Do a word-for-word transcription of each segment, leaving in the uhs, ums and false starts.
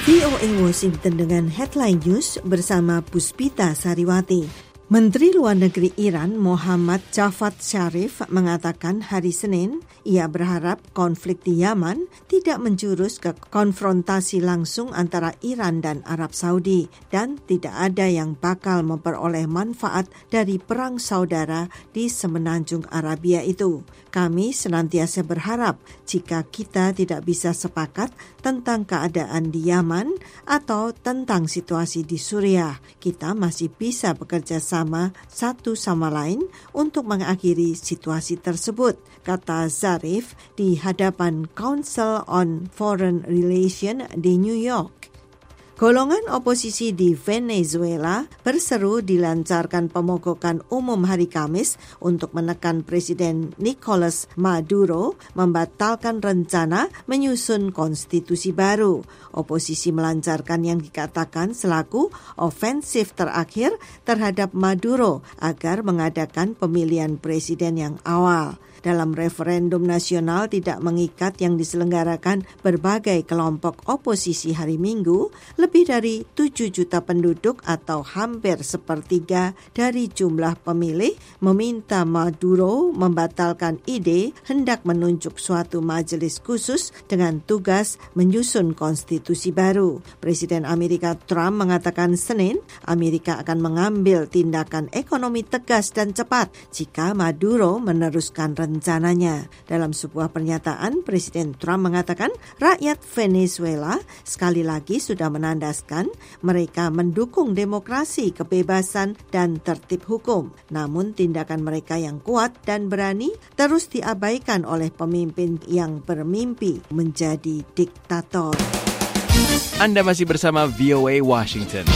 V O A Washington dengan Headline News bersama Puspita Sariwati. Menteri Luar Negeri Iran Mohammad Javad Zarif mengatakan hari Senin ia berharap konflik di Yaman tidak menjurus ke konfrontasi langsung antara Iran dan Arab Saudi dan tidak ada yang bakal memperoleh manfaat dari perang saudara di semenanjung Arabia itu. Kami senantiasa berharap jika kita tidak bisa sepakat tentang keadaan di Yaman atau tentang situasi di Suriah, kita masih bisa bekerja sama satu sama lain untuk mengakhiri situasi tersebut, kata Zarif di hadapan Council on Foreign Relations di New York. Golongan oposisi di Venezuela berseru dilancarkan pemogokan umum hari Kamis untuk menekan Presiden Nicolas Maduro membatalkan rencana menyusun konstitusi baru. Oposisi melancarkan yang dikatakan selaku ofensif terakhir terhadap Maduro agar mengadakan pemilihan presiden yang awal. Dalam referendum nasional tidak mengikat yang diselenggarakan berbagai kelompok oposisi hari Minggu, lebih dari tujuh juta penduduk atau hampir sepertiga dari jumlah pemilih meminta Maduro membatalkan ide hendak menunjuk suatu majelis khusus dengan tugas menyusun konstitusi baru. Presiden Amerika Trump mengatakan Senin, Amerika akan mengambil tindakan ekonomi tegas dan cepat jika Maduro meneruskan rencananya. rencananya. Dalam sebuah pernyataan, Presiden Trump mengatakan rakyat Venezuela sekali lagi sudah menandaskan mereka mendukung demokrasi, kebebasan, dan tertib hukum. Namun tindakan mereka yang kuat dan berani terus diabaikan oleh pemimpin yang bermimpi menjadi diktator. Anda masih bersama V O A Washington.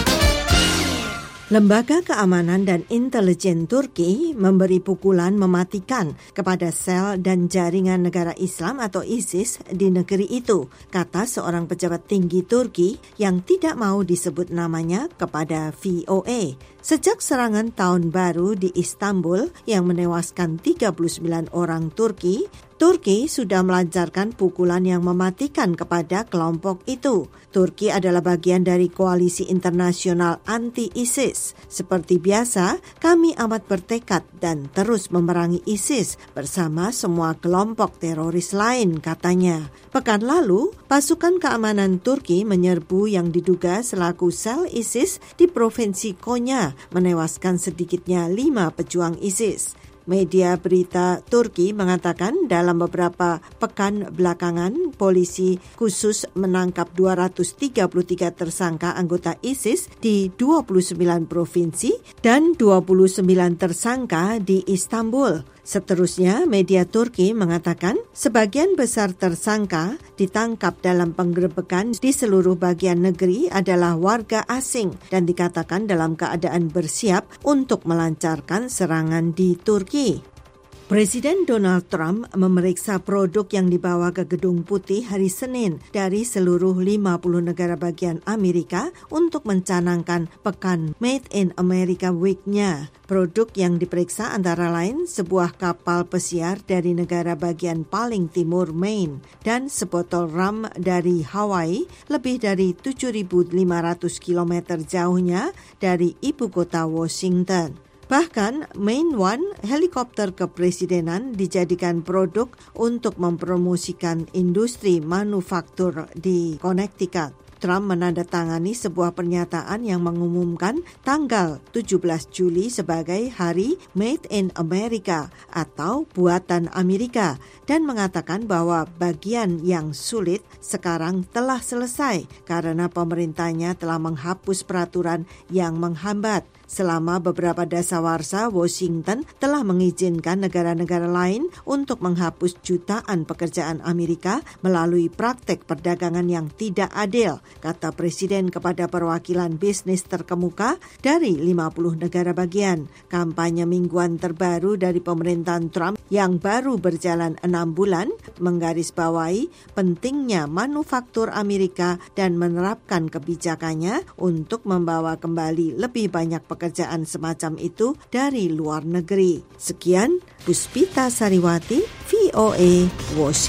Lembaga Keamanan dan Intelijen Turki memberi pukulan mematikan kepada sel dan jaringan negara Islam atau ISIS di negeri itu, kata seorang pejabat tinggi Turki yang tidak mau disebut namanya kepada V O A. Sejak serangan tahun baru di Istanbul yang menewaskan tiga puluh sembilan orang Turki, Turki sudah melancarkan pukulan yang mematikan kepada kelompok itu. Turki adalah bagian dari koalisi internasional anti-ISIS. Seperti biasa, kami amat bertekad dan terus memerangi ISIS bersama semua kelompok teroris lain, katanya. Pekan lalu, pasukan keamanan Turki menyerbu yang diduga selaku sel ISIS di Provinsi Konya, menewaskan sedikitnya lima pejuang ISIS. Media berita Turki mengatakan dalam beberapa pekan belakangan, polisi khusus menangkap dua ratus tiga puluh tiga tersangka anggota ISIS di dua puluh sembilan provinsi dan dua puluh sembilan tersangka di Istanbul. Seterusnya, media Turki mengatakan sebagian besar tersangka ditangkap dalam penggerebekan di seluruh bagian negeri adalah warga asing dan dikatakan dalam keadaan bersiap untuk melancarkan serangan di Turki. Presiden Donald Trump memeriksa produk yang dibawa ke Gedung Putih hari Senin dari seluruh lima puluh negara bagian Amerika untuk mencanangkan Pekan Made in America Week-nya. Produk yang diperiksa antara lain sebuah kapal pesiar dari negara bagian paling timur Maine dan sebotol rum dari Hawaii lebih dari tujuh ribu lima ratus kilometer jauhnya dari ibu kota Washington. Bahkan Maine One, helikopter kepresidenan, dijadikan produk untuk mempromosikan industri manufaktur di Connecticut. Trump menandatangani sebuah pernyataan yang mengumumkan tanggal tujuh belas Juli sebagai Hari Made in America atau Buatan Amerika dan mengatakan bahwa bagian yang sulit sekarang telah selesai karena pemerintahnya telah menghapus peraturan yang menghambat. Selama beberapa dasawarsa, Washington telah mengizinkan negara-negara lain untuk menghapus jutaan pekerjaan Amerika melalui praktek perdagangan yang tidak adil, kata Presiden kepada perwakilan bisnis terkemuka dari lima puluh negara bagian. Kampanye mingguan terbaru dari pemerintahan Trump yang baru berjalan enam bulan menggarisbawahi pentingnya manufaktur Amerika dan menerapkan kebijakannya untuk membawa kembali lebih banyak pekerjaan pekerjaan semacam itu dari luar negeri. Sekian, Puspita Sariwati, V O A, Washington.